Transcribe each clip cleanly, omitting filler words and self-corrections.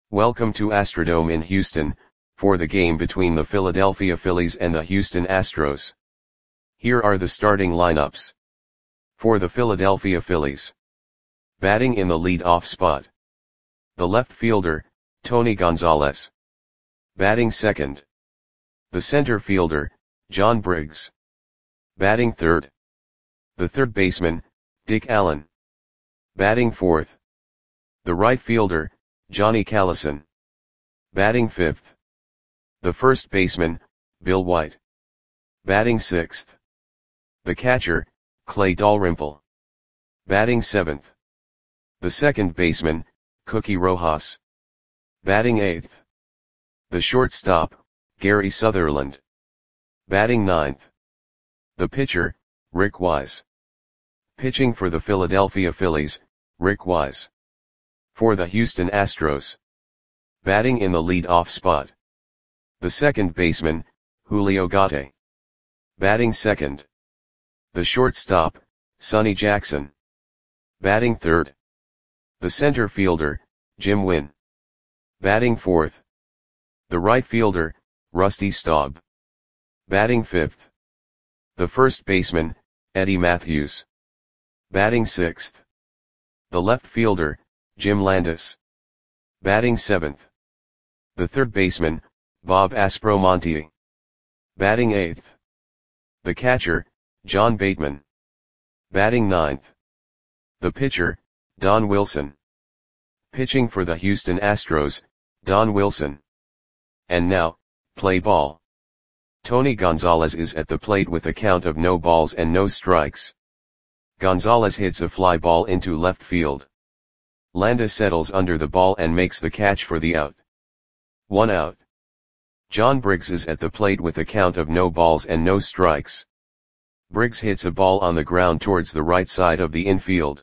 Welcome to Astrodome in Houston, for the game between the Philadelphia Phillies and the Houston Astros. Here are the starting lineups. For the Philadelphia Phillies. Batting in the lead-off spot. The left fielder, Tony Gonzalez. Batting second. The center fielder, John Briggs. Batting third. The third baseman, Dick Allen. Batting fourth. The right fielder, Johnny Callison. Batting fifth. The first baseman, Bill White. Batting sixth. The catcher, Clay Dalrymple. Batting seventh. The second baseman, Cookie Rojas. Batting eighth. The shortstop, Gary Sutherland. Batting ninth. The pitcher, Rick Wise. Pitching for the Philadelphia Phillies, Rick Wise. For the Houston Astros. Batting in the lead-off spot. The second baseman, Julio Gate. Batting second. The shortstop, Sonny Jackson. Batting third. The center fielder, Jim Wynn. Batting fourth. The right fielder, Rusty Staub. Batting fifth. The first baseman, Eddie Matthews. Batting sixth. The left fielder, Jim Landis. Batting seventh. The third baseman, Bob Aspromonte. Batting eighth. The catcher, John Bateman. Batting ninth. The pitcher, Don Wilson. Pitching for the Houston Astros, Don Wilson. And now, play ball. Tony Gonzalez is at the plate with a count of no balls and no strikes. Gonzalez hits a fly ball into left field. Landis settles under the ball and makes the catch for the out. 1 out. John Briggs is at the plate with a count of no balls and no strikes. Briggs hits a ball on the ground towards the right side of the infield.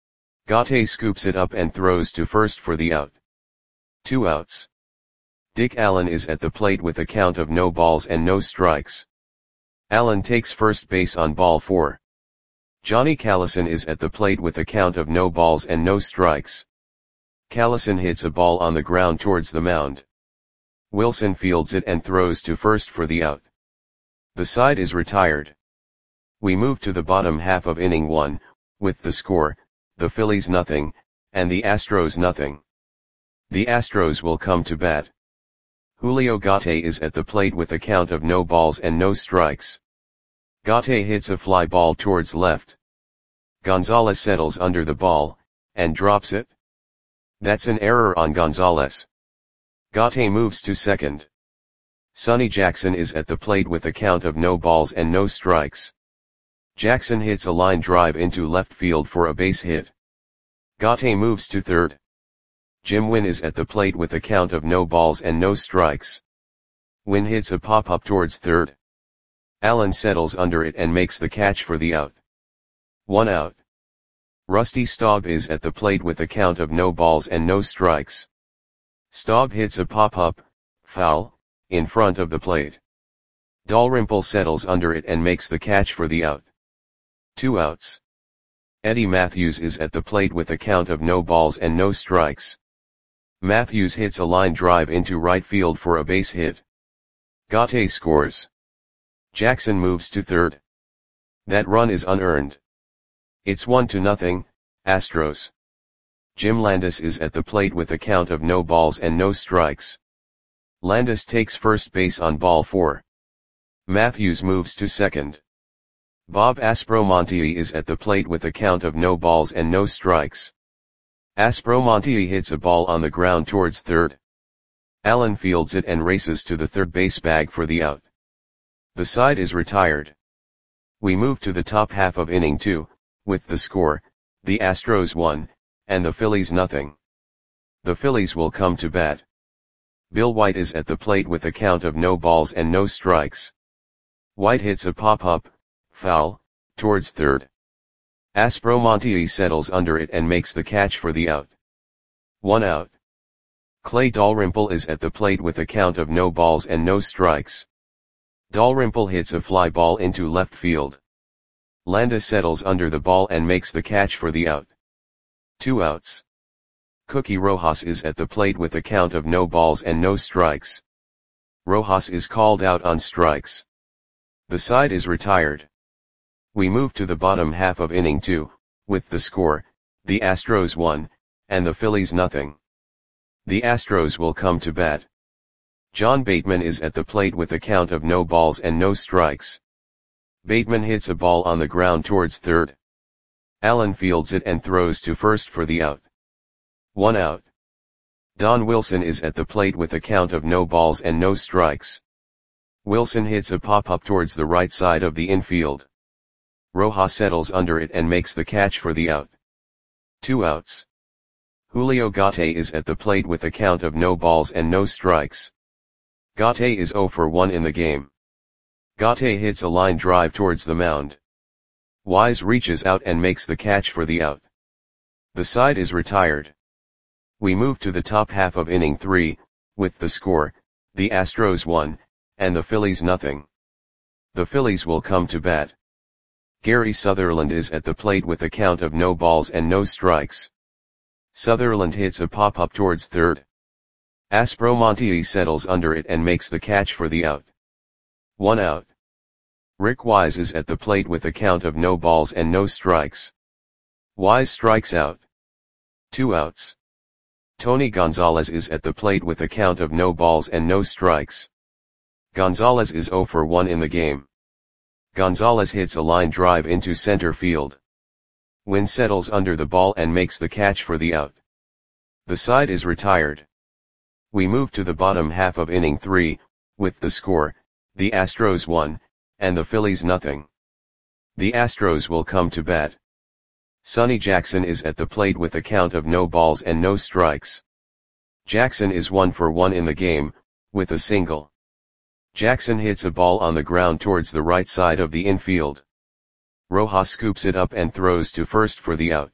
Gate scoops it up and throws to first for the out. 2 outs. Dick Allen is at the plate with a count of no balls and no strikes. Allen takes first base on ball 4. Johnny Callison is at the plate with a count of no balls and no strikes. Callison hits a ball on the ground towards the mound. Wilson fields it and throws to first for the out. The side is retired. We move to the bottom half of inning 1, with the score, the Phillies nothing, and the Astros nothing. The Astros will come to bat. Julio Gate is at the plate with a count of no balls and no strikes. Gate hits a fly ball towards left. Gonzalez settles under the ball, and drops it. That's an error on Gonzalez. Gate moves to second. Sonny Jackson is at the plate with a count of no balls and no strikes. Jackson hits a line drive into left field for a base hit. Gate moves to third. Jim Wynn is at the plate with a count of no balls and no strikes. Wynn hits a pop-up towards third. Allen settles under it and makes the catch for the out. 1 out. Rusty Staub is at the plate with a count of no balls and no strikes. Staub hits a pop-up, foul, in front of the plate. Dalrymple settles under it and makes the catch for the out. 2 outs. Eddie Matthews is at the plate with a count of no balls and no strikes. Matthews hits a line drive into right field for a base hit. Gate scores. Jackson moves to third. That run is unearned. It's 1-0, Astros. Jim Landis is at the plate with a count of no balls and no strikes. Landis takes first base on ball 4. Matthews moves to second. Bob Aspromonte is at the plate with a count of no balls and no strikes. Aspromonte hits a ball on the ground towards third. Allen fields it and races to the third base bag for the out. The side is retired. We move to the top half of inning 2, with the score, the Astros 1, and the Phillies nothing. The Phillies will come to bat. Bill White is at the plate with a count of no balls and no strikes. White hits a pop-up, foul, towards third. Aspromonte settles under it and makes the catch for the out. 1 out. Clay Dalrymple is at the plate with a count of no balls and no strikes. Dalrymple hits a fly ball into left field. Landis settles under the ball and makes the catch for the out. 2 outs. Cookie Rojas is at the plate with a count of no balls and no strikes. Rojas is called out on strikes. The side is retired. We move to the bottom half of inning 2, with the score, the Astros 1, and the Phillies nothing. The Astros will come to bat. John Bateman is at the plate with a count of no balls and no strikes. Bateman hits a ball on the ground towards third. Allen fields it and throws to first for the out. 1 out. Don Wilson is at the plate with a count of no balls and no strikes. Wilson hits a pop-up towards the right side of the infield. Rojas settles under it and makes the catch for the out. 2 outs. Julio Gate is at the plate with a count of no balls and no strikes. Gate is 0 for 1 in the game. Gate hits a line drive towards the mound. Wise reaches out and makes the catch for the out. The side is retired. We move to the top half of inning 3, with the score, the Astros 1, and the Phillies nothing. The Phillies will come to bat. Gary Sutherland is at the plate with a count of no balls and no strikes. Sutherland hits a pop-up towards third. Aspromonte settles under it and makes the catch for the out. 1 out. Rick Wise is at the plate with a count of no balls and no strikes. Wise strikes out. 2 outs. Tony Gonzalez is at the plate with a count of no balls and no strikes. Gonzalez is 0 for 1 in the game. Gonzalez hits a line drive into center field. Wynn settles under the ball and makes the catch for the out. The side is retired. We move to the bottom half of inning 3, with the score, the Astros 1, and the Phillies nothing. The Astros will come to bat. Sonny Jackson is at the plate with a count of no balls and no strikes. Jackson is 1 for 1 in the game, with a single. Jackson hits a ball on the ground towards the right side of the infield. Rojas scoops it up and throws to first for the out.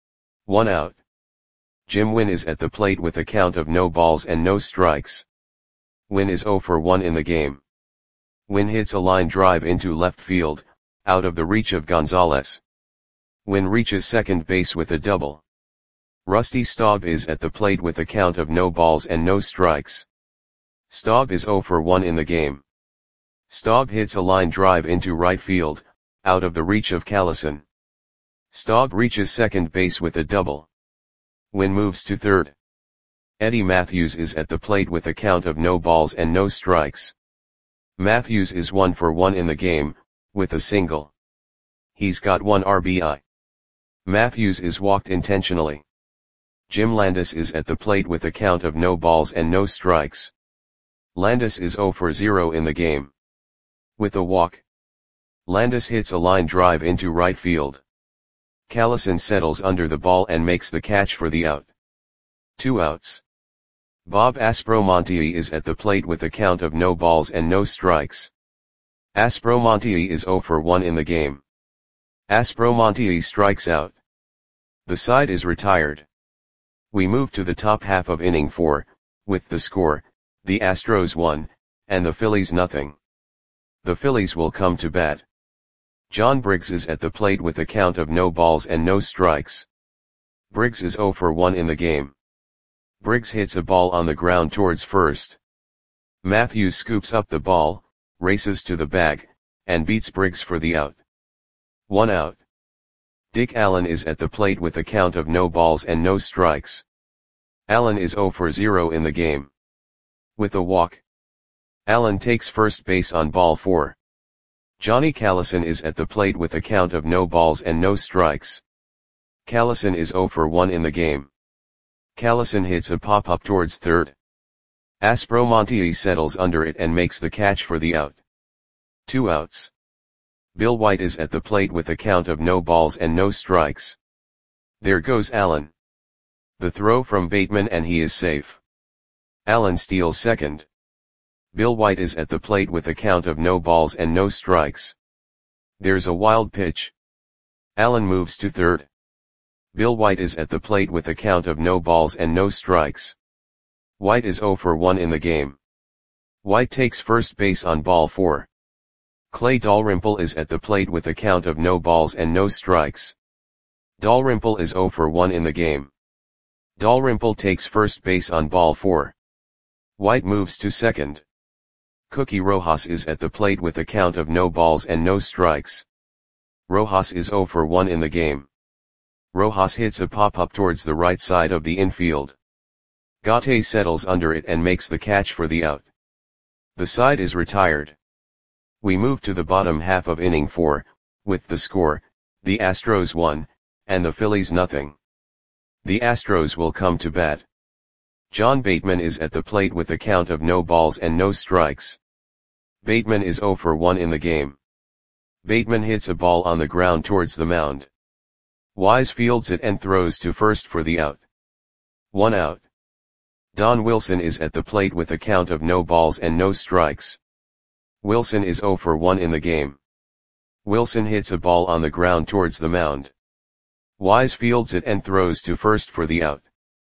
1 out. Jim Wynn is at the plate with a count of no balls and no strikes. Wynn is 0 for 1 in the game. Wynn hits a line drive into left field, out of the reach of Gonzalez. Wynn reaches second base with a double. Rusty Staub is at the plate with a count of no balls and no strikes. Staub is 0 for 1 in the game. Staub hits a line drive into right field, out of the reach of Callison. Staub reaches second base with a double. Wynn moves to third. Eddie Matthews is at the plate with a count of no balls and no strikes. Matthews is 1 for 1 in the game, with a single. He's got 1 RBI. Matthews is walked intentionally. Jim Landis is at the plate with a count of no balls and no strikes. Landis is 0 for 0 in the game. With a walk. Landis hits a line drive into right field. Callison settles under the ball and makes the catch for the out. 2 outs. Bob Aspromonte is at the plate with a count of no balls and no strikes. Aspromonte is 0 for 1 in the game. Aspromonte strikes out. The side is retired. We move to the top half of inning 4, with the score, the Astros 1, and the Phillies nothing. The Phillies will come to bat. John Briggs is at the plate with a count of no balls and no strikes. Briggs is 0 for 1 in the game. Briggs hits a ball on the ground towards first. Matthews scoops up the ball, races to the bag, and beats Briggs for the out. 1 out. Dick Allen is at the plate with a count of no balls and no strikes. Allen is 0 for 0 in the game. With a walk. Allen takes first base on ball 4. Johnny Callison is at the plate with a count of no balls and no strikes. Callison is 0 for 1 in the game. Callison hits a pop-up towards third. Aspromonte settles under it and makes the catch for the out. 2 outs. Bill White is at the plate with a count of no balls and no strikes. There goes Allen. The throw from Bateman and he is safe. Allen steals second. Bill White is at the plate with a count of no balls and no strikes. There's a wild pitch. Allen moves to third. Bill White is at the plate with a count of no balls and no strikes. White is 0 for 1 in the game. White takes first base on ball 4. Clay Dalrymple is at the plate with a count of no balls and no strikes. Dalrymple is 0 for 1 in the game. Dalrymple takes first base on ball 4. White moves to second. Cookie Rojas is at the plate with a count of no balls and no strikes. Rojas is 0 for 1 in the game. Rojas hits a pop-up towards the right side of the infield. Gaute settles under it and makes the catch for the out. The side is retired. We move to the bottom half of inning 4, with the score, the Astros 1, and the Phillies nothing. The Astros will come to bat. John Bateman is at the plate with a count of no balls and no strikes. Bateman is 0 for 1 in the game. Bateman hits a ball on the ground towards the mound. Wise fields it and throws to first for the out. 1 out. Don Wilson is at the plate with a count of no balls and no strikes. Wilson is 0 for 1 in the game. Wilson hits a ball on the ground towards the mound. Wise fields it and throws to first for the out.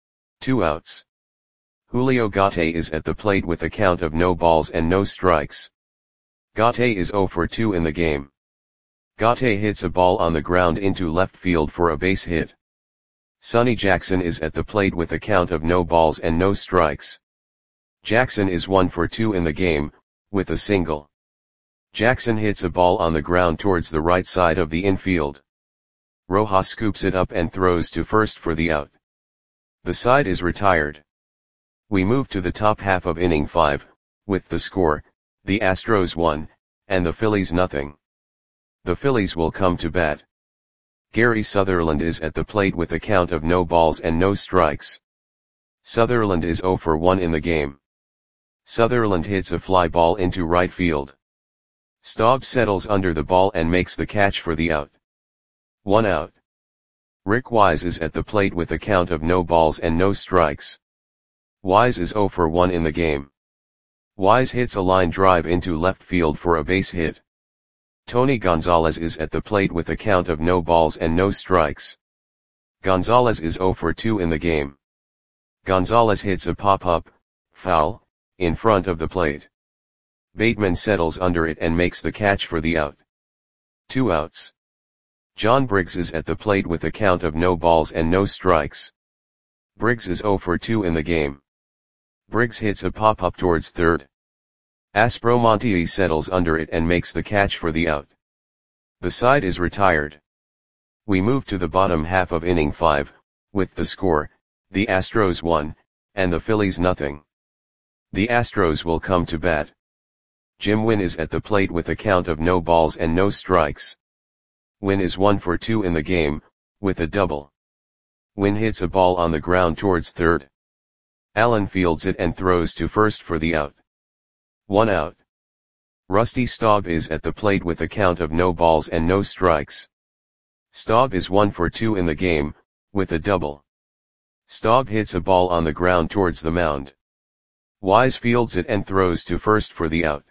2 outs. Julio Gaute is at the plate with a count of no balls and no strikes. Gaute is 0 for 2 in the game. Gaute hits a ball on the ground into left field for a base hit. Sonny Jackson is at the plate with a count of no balls and no strikes. Jackson is 1 for 2 in the game, with a single. Jackson hits a ball on the ground towards the right side of the infield. Rojas scoops it up and throws to first for the out. The side is retired. We move to the top half of inning 5, with the score, the Astros 1, and the Phillies nothing. The Phillies will come to bat. Gary Sutherland is at the plate with a count of no balls and no strikes. Sutherland is 0 for 1 in the game. Sutherland hits a fly ball into right field. Staub settles under the ball and makes the catch for the out. 1 out. Rick Wise is at the plate with a count of no balls and no strikes. Wise is 0 for 1 in the game. Wise hits a line drive into left field for a base hit. Tony Gonzalez is at the plate with a count of no balls and no strikes. Gonzalez is 0 for 2 in the game. Gonzalez hits a pop-up, foul, in front of the plate. Bateman settles under it and makes the catch for the out. 2 outs. John Briggs is at the plate with a count of no balls and no strikes. Briggs is 0 for 2 in the game. Briggs hits a pop-up towards third. Aspromonte settles under it and makes the catch for the out. The side is retired. We move to the bottom half of inning 5, with the score, the Astros 1, and the Phillies nothing. The Astros will come to bat. Jim Wynn is at the plate with a count of no balls and no strikes. Wynn is 1 for 2 in the game, with a double. Wynn hits a ball on the ground towards third. Allen fields it and throws to first for the out. 1 out. Rusty Staub is at the plate with a count of no balls and no strikes. Staub is 1 for 2 in the game, with a double. Staub hits a ball on the ground towards the mound. Wise fields it and throws to first for the out.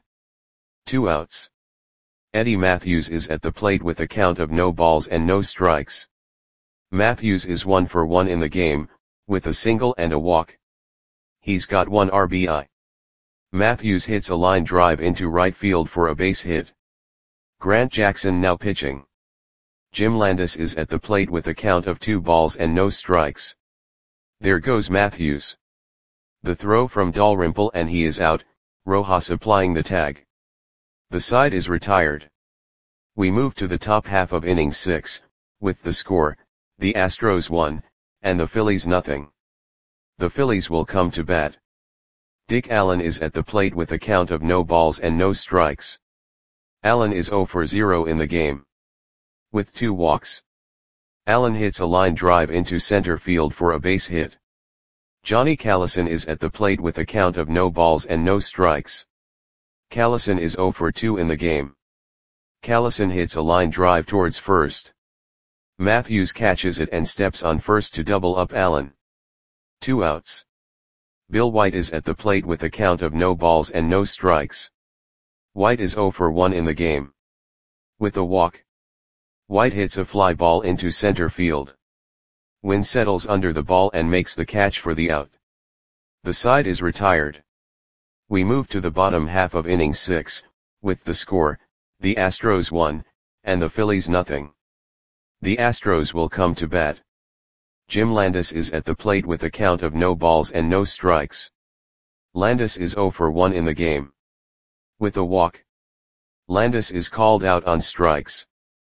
2 outs. Eddie Matthews is at the plate with a count of no balls and no strikes. Matthews is 1 for 1 in the game, with a single and a walk. He's got 1 RBI. Matthews hits a line drive into right field for a base hit. Grant Jackson now pitching. Jim Landis is at the plate with a count of 2 balls and no strikes. There goes Matthews. The throw from Dalrymple and he is out, Rojas applying the tag. The side is retired. We move to the top half of inning 6, with the score, the Astros 1, and the Phillies nothing. The Phillies will come to bat. Dick Allen is at the plate with a count of no balls and no strikes. Allen is 0 for 0 in the game. With 2 walks. Allen hits a line drive into center field for a base hit. Johnny Callison is at the plate with a count of no balls and no strikes. Callison is 0 for 2 in the game. Callison hits a line drive towards first. Matthews catches it and steps on first to double up Allen. 2 outs. Bill White is at the plate with a count of no balls and no strikes. White is 0 for 1 in the game. With a walk. White hits a fly ball into center field. Wynn settles under the ball and makes the catch for the out. The side is retired. We move to the bottom half of inning 6, with the score, the Astros 1, and the Phillies nothing. The Astros will come to bat. Jim Landis is at the plate with a count of no balls and no strikes. Landis is 0 for 1 in the game. With a walk, Landis is called out on strikes.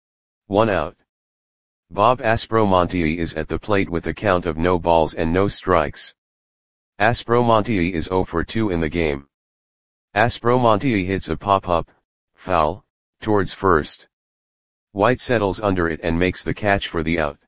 1 out. Bob Aspromonte is at the plate with a count of no balls and no strikes. Aspromonte is 0 for 2 in the game. Aspromonte hits a pop-up, foul, towards first. White settles under it and makes the catch for the out.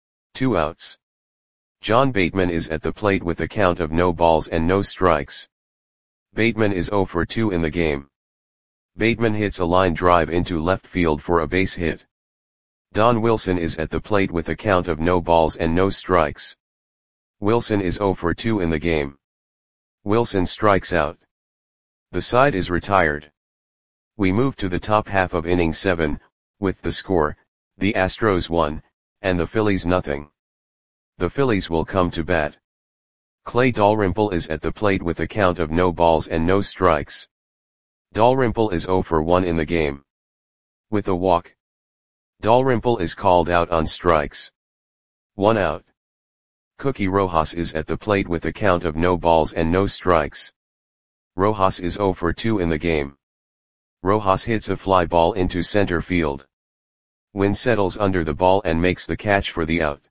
2 outs. John Bateman is at the plate with a count of no balls and no strikes. Bateman is 0 for 2 in the game. Bateman hits a line drive into left field for a base hit. Don Wilson is at the plate with a count of no balls and no strikes. Wilson is 0 for 2 in the game. Wilson strikes out. The side is retired. We move to the top half of inning 7, with the score, the Astros 1, and the Phillies nothing. The Phillies will come to bat. Clay Dalrymple is at the plate with a count of no balls and no strikes. Dalrymple is 0 for 1 in the game. With a walk, Dalrymple is called out on strikes. 1 out. Cookie Rojas is at the plate with a count of no balls and no strikes. Rojas is 0 for 2 in the game. Rojas hits a fly ball into center field. Wynn settles under the ball and makes the catch for the out.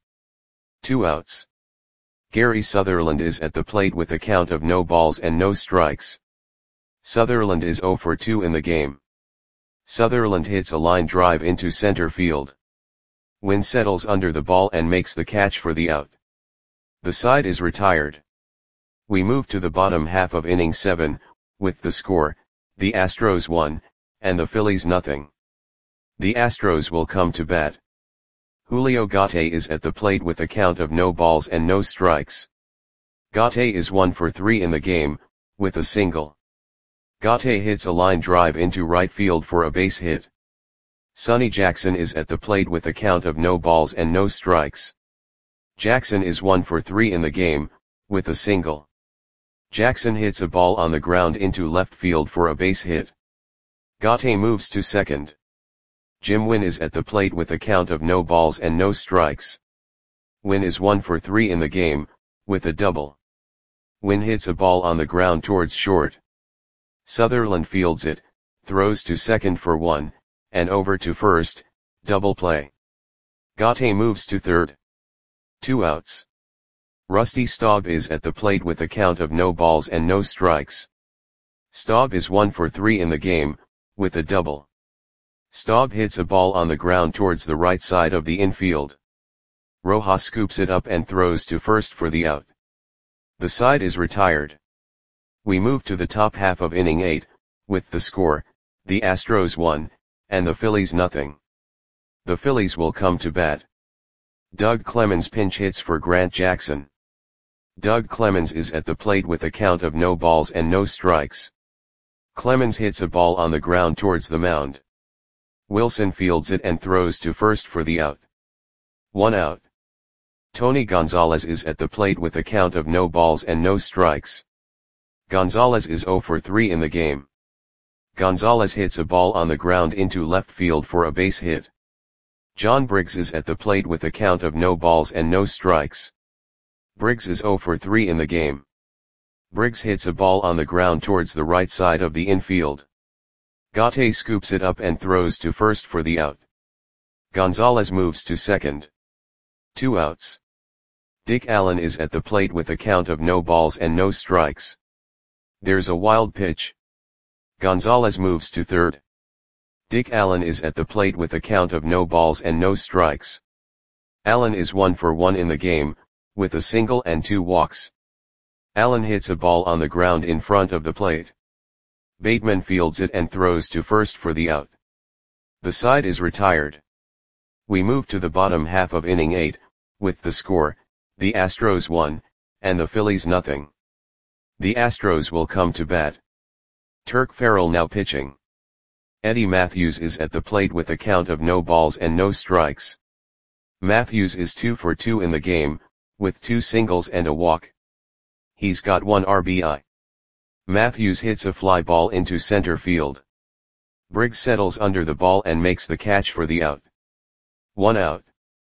2 outs. Gary Sutherland is at the plate with a count of no balls and no strikes. Sutherland is 0 for 2 in the game. Sutherland hits a line drive into center field. Wynn settles under the ball and makes the catch for the out. The side is retired. We move to the bottom half of inning 7, with the score, the Astros 1, and the Phillies nothing. The Astros will come to bat. Julio Gate is at the plate with a count of no balls and no strikes. Gate is 1 for 3 in the game, with a single. Gate hits a line drive into right field for a base hit. Sonny Jackson is at the plate with a count of no balls and no strikes. Jackson is 1 for 3 in the game, with a single. Jackson hits a ball on the ground into left field for a base hit. Gate moves to second. Jim Wynn is at the plate with a count of no balls and no strikes. Wynn is 1 for 3 in the game, with a double. Wynn hits a ball on the ground towards short. Sutherland fields it, throws to second for 1, and over to first, double play. Gate moves to third. 2 outs. Rusty Staub is at the plate with a count of no balls and no strikes. Staub is 1 for 3 in the game, with a double. Staub hits a ball on the ground towards the right side of the infield. Rojas scoops it up and throws to first for the out. The side is retired. We move to the top half of inning 8, with the score, the Astros 1, and the Phillies nothing. The Phillies will come to bat. Doug Clemens pinch hits for Grant Jackson. Doug Clemens is at the plate with a count of no balls and no strikes. Clemens hits a ball on the ground towards the mound. Wilson fields it and throws to first for the out. 1 out. Tony Gonzalez is at the plate with a count of no balls and no strikes. Gonzalez is 0 for 3 in the game. Gonzalez hits a ball on the ground into left field for a base hit. John Briggs is at the plate with a count of no balls and no strikes. Briggs is 0 for 3 in the game. Briggs hits a ball on the ground towards the right side of the infield. Gate scoops it up and throws to first for the out. Gonzalez moves to second. 2 outs. Dick Allen is at the plate with a count of no balls and no strikes. There's a wild pitch. Gonzalez moves to third. Dick Allen is at the plate with a count of no balls and no strikes. Allen is 1 for 1 in the game, with a single and 2 walks. Allen hits a ball on the ground in front of the plate. Bateman fields it and throws to first for the out. The side is retired. We move to the bottom half of inning 8, with the score, the Astros 1, and the Phillies nothing. The Astros will come to bat. Turk Farrell now pitching. Eddie Matthews is at the plate with a count of no balls and no strikes. Matthews is 2 for 2 in the game, with 2 singles and a walk. He's got 1 RBI. Matthews hits a fly ball into center field. Briggs settles under the ball and makes the catch for the out. 1 out.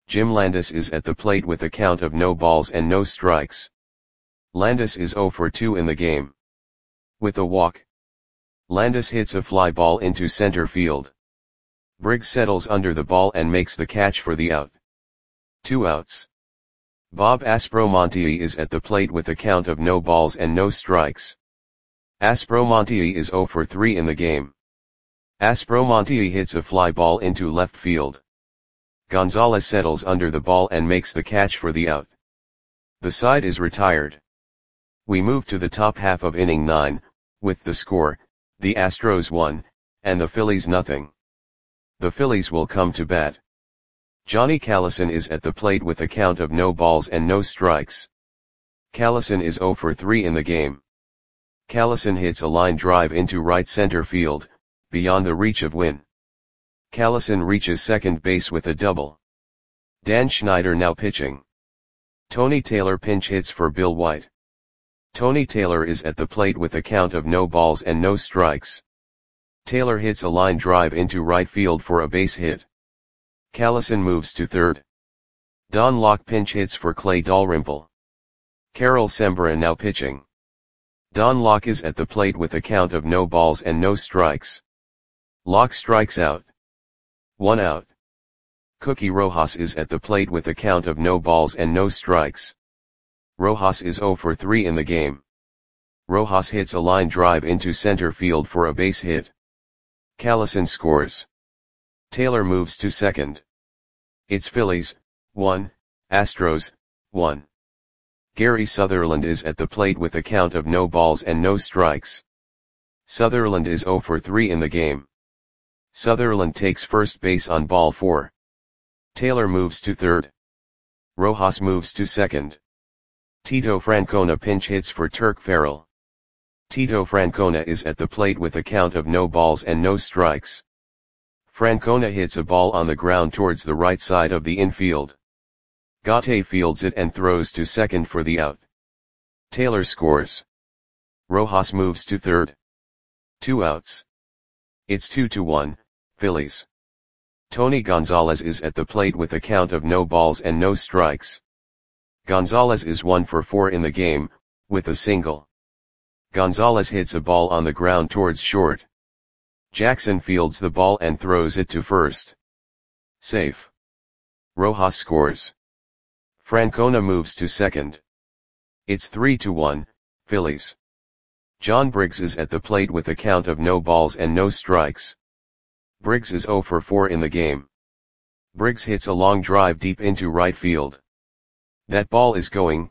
Jim Landis is at the plate with a count of no balls and no strikes. Landis is 0 for 2 in the game. With a walk, Landis hits a fly ball into center field. Briggs settles under the ball and makes the catch for the out. 2 outs. Bob Aspromonte is at the plate with a count of no balls and no strikes. Aspromonte is 0 for 3 in the game. Aspromonte hits a fly ball into left field. Gonzalez settles under the ball and makes the catch for the out. The side is retired. We move to the top half of inning 9, with the score, the Astros 1, and the Phillies nothing. The Phillies will come to bat. Johnny Callison is at the plate with a count of no balls and no strikes. Callison is 0 for 3 in the game. Callison hits a line drive into right center field, beyond the reach of Wynn. Callison reaches second base with a double. Dan Schneider now pitching. Tony Taylor pinch hits for Bill White. Tony Taylor is at the plate with a count of no balls and no strikes. Taylor hits a line drive into right field for a base hit. Callison moves to third. Don Locke pinch hits for Clay Dalrymple. Carol Sembra now pitching. Don Locke is at the plate with a count of no balls and no strikes. Locke strikes out. 1 out. Cookie Rojas is at the plate with a count of no balls and no strikes. Rojas is 0 for 3 in the game. Rojas hits a line drive into center field for a base hit. Callison scores. Taylor moves to second. It's Phillies, 1, Astros, 1. Gary Sutherland is at the plate with a count of no balls and no strikes. Sutherland is 0 for 3 in the game. Sutherland takes first base on ball 4. Taylor moves to third. Rojas moves to second. Tito Francona pinch hits for Turk Farrell. Tito Francona is at the plate with a count of no balls and no strikes. Francona hits a ball on the ground towards the right side of the infield. Gatte fields it and throws to second for the out. Taylor scores. Rojas moves to third. 2 outs. It's 2-1, Phillies. Tony Gonzalez is at the plate with a count of no balls and no strikes. Gonzalez is 1 for 4 in the game, with a single. Gonzalez hits a ball on the ground towards short. Jackson fields the ball and throws it to first. Safe. Rojas scores. Francona moves to second. It's 3-1, Phillies. John Briggs is at the plate with a count of no balls and no strikes. Briggs is 0 for 4 in the game. Briggs hits a long drive deep into right field. That ball is gone.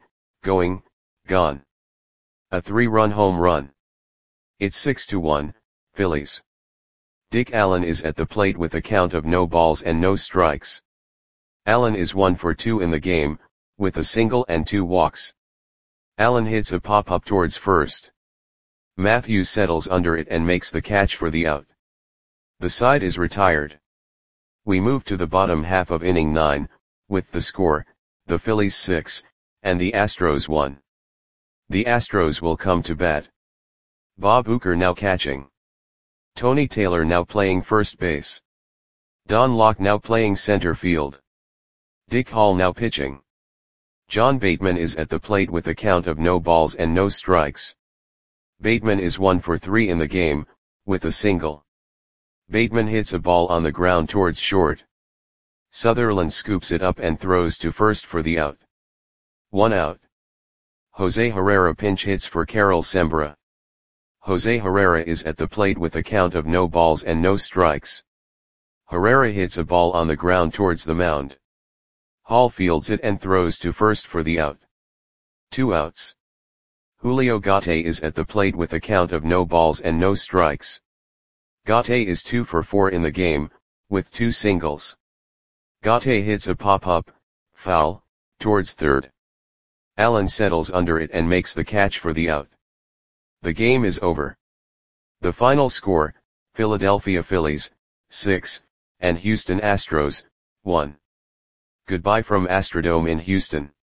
A 3-run home run. It's 6-1, Phillies. Dick Allen is at the plate with a count of no balls and no strikes. Allen is 1 for 2 in the game, with a single and 2 walks. Allen hits a pop-up towards first. Matthews settles under it and makes the catch for the out. The side is retired. We move to the bottom half of inning 9, with the score, the Phillies 6, and the Astros 1. The Astros will come to bat. Bob Uecker now catching. Tony Taylor now playing first base. Don Locke now playing center field. Dick Hall now pitching. John Bateman is at the plate with a count of no balls and no strikes. Bateman is 1 for 3 in the game, with a single. Bateman hits a ball on the ground towards short. Sutherland scoops it up and throws to first for the out. 1 out. Jose Herrera pinch hits for Carol Sembra. Jose Herrera is at the plate with a count of no balls and no strikes. Herrera hits a ball on the ground towards the mound. Hall fields it and throws to first for the out. 2 outs. Julio Gatte is at the plate with a count of no balls and no strikes. Gatte is 2 for 4 in the game, with 2 singles. Gatte hits a pop-up, foul, towards third. Allen settles under it and makes the catch for the out. The game is over. The final score, Philadelphia Phillies, 6, and Houston Astros, 1. Goodbye from Astrodome in Houston.